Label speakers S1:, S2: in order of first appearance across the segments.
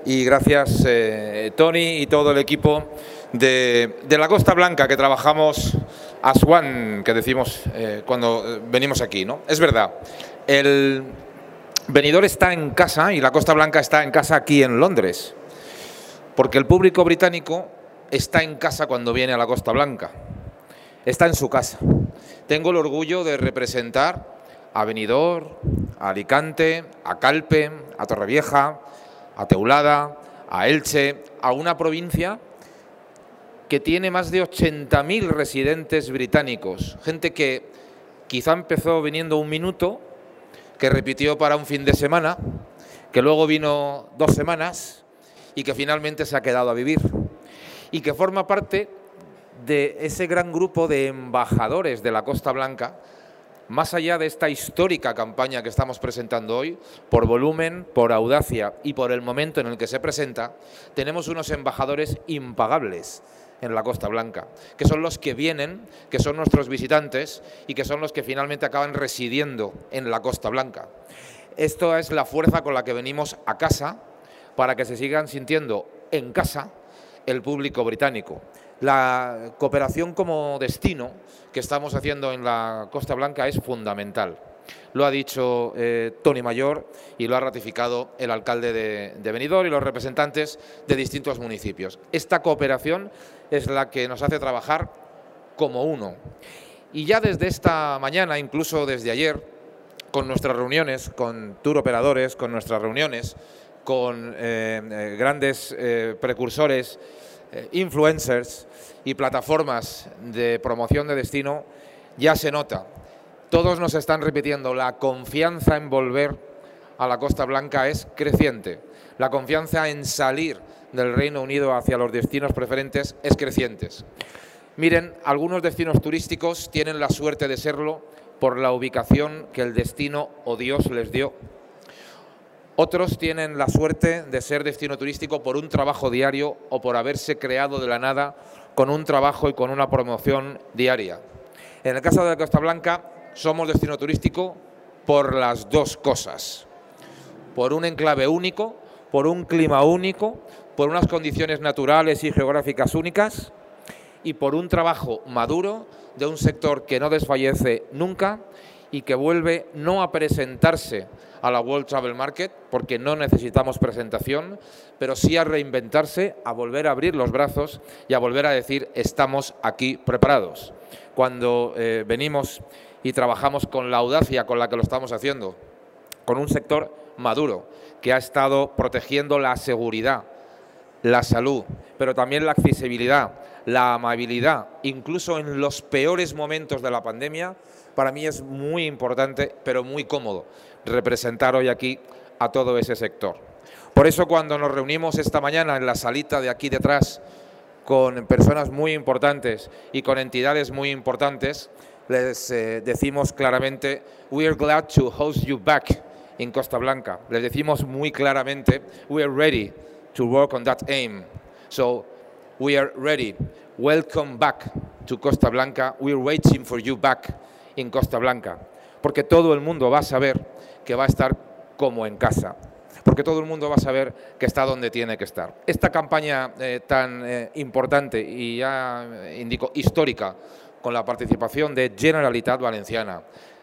S1: y gracias Tony y todo el equipo de la Costa Blanca, que trabajamos as one, que decimos cuando venimos aquí, ¿no? Es verdad, el Benidorm está en casa y la Costa Blanca está en casa aquí en Londres, porque el público británico está en casa cuando viene a la Costa Blanca, está en su casa. Tengo el orgullo de representar a Benidorm, a Alicante, a Calpe, a Torrevieja, a Teulada, a Elche, a una provincia que tiene más de 80.000 residentes británicos, gente que quizá empezó viniendo un minuto, que repitió para un fin de semana, que luego vino 2 semanas y que finalmente se ha quedado a vivir, y que forma parte de ese gran grupo de embajadores de la Costa Blanca, más allá de esta histórica campaña que estamos presentando hoy, por volumen, por audacia y por el momento en el que se presenta, tenemos unos embajadores impagables en la Costa Blanca, que son los que vienen, que son nuestros visitantes y que son los que finalmente acaban residiendo en la Costa Blanca. Esto es la fuerza con la que venimos a casa para que se sigan sintiendo en casa el público británico. La cooperación como destino que estamos haciendo en la Costa Blanca es fundamental. Lo ha dicho Tony Mayor y lo ha ratificado el alcalde de Benidorm y los representantes de distintos municipios. Esta cooperación es la que nos hace trabajar como uno. Y ya desde esta mañana, incluso desde ayer, con nuestras reuniones con tour operadores, con nuestras reuniones con grandes precursores, influencers y plataformas de promoción de destino, ya se nota. Todos nos están repitiendo, la confianza en volver a la Costa Blanca es creciente. La confianza en salir del Reino Unido hacia los destinos preferentes es creciente. Miren, algunos destinos turísticos tienen la suerte de serlo por la ubicación que el destino o Dios les dio. Otros tienen la suerte de ser destino turístico por un trabajo diario o por haberse creado de la nada con un trabajo y con una promoción diaria. En el caso de la Costa Blanca, somos destino turístico por las dos cosas. Por un enclave único, por un clima único, por unas condiciones naturales y geográficas únicas y por un trabajo maduro de un sector que no desfallece nunca y que vuelve no a presentarse a la World Travel Market, porque no necesitamos presentación, pero sí a reinventarse, a volver a abrir los brazos y a volver a decir, estamos aquí preparados. Cuando venimos y trabajamos con la audacia con la que lo estamos haciendo, con un sector maduro, que ha estado protegiendo la seguridad, la salud, pero también la accesibilidad, la amabilidad, incluso en los peores momentos de la pandemia, para mí es muy importante, pero muy cómodo, representar hoy aquí a todo ese sector. Por eso cuando nos reunimos esta mañana en la salita de aquí detrás con personas muy importantes y con entidades muy importantes, les decimos claramente, we are glad to host you back in Costa Blanca. Les decimos muy claramente, we are ready to work on that aim. So, we are ready. Welcome back to Costa Blanca. We are waiting for you back in Costa Blanca. Porque todo el mundo va a saber que va a estar como en casa. Porque todo el mundo va a saber que está donde tiene que estar. Esta campaña tan importante y ya indico histórica, con la participación de Generalitat Valenciana,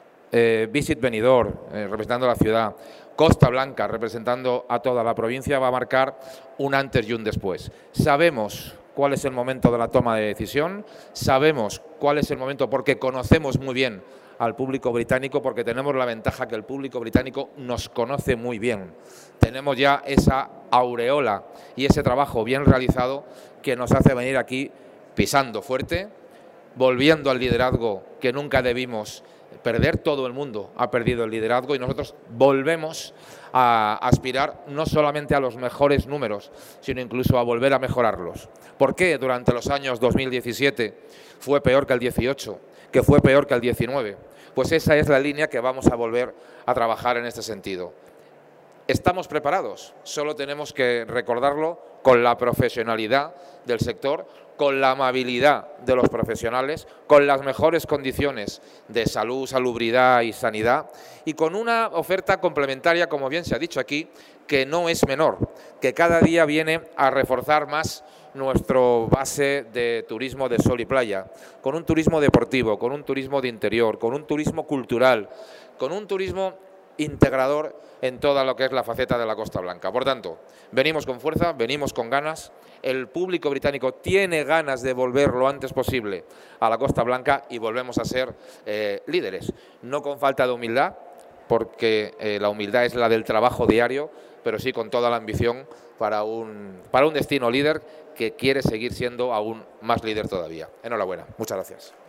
S1: Visit Benidorm, representando a la ciudad, Costa Blanca, representando a toda la provincia, va a marcar un antes y un después. Sabemos cuál es el momento de la toma de decisión, sabemos cuál es el momento porque conocemos muy bien al público británico, porque tenemos la ventaja que el público británico nos conoce muy bien. Tenemos ya esa aureola y ese trabajo bien realizado que nos hace venir aquí pisando fuerte, volviendo al liderazgo que nunca debimos perder. Todo el mundo ha perdido el liderazgo y nosotros volvemos a aspirar no solamente a los mejores números, sino incluso a volver a mejorarlos. ¿Por qué durante los años 2017 fue peor que el 18, que fue peor que el 19? Pues esa es la línea que vamos a volver a trabajar en este sentido. Estamos preparados, solo tenemos que recordarlo con la profesionalidad del sector, con la amabilidad de los profesionales, con las mejores condiciones de salud, salubridad y sanidad y con una oferta complementaria, como bien se ha dicho aquí, que no es menor, que cada día viene a reforzar más nuestro base de turismo de sol y playa, con un turismo deportivo, con un turismo de interior, con un turismo cultural, con un turismo integrador en toda lo que es la faceta de la Costa Blanca. Por tanto, venimos con fuerza, venimos con ganas, el público británico tiene ganas de volver lo antes posible a la Costa Blanca y volvemos a ser líderes, no con falta de humildad, porque la humildad es la del trabajo diario, pero sí con toda la ambición para un destino líder que quiere seguir siendo aún más líder todavía. Enhorabuena, muchas gracias.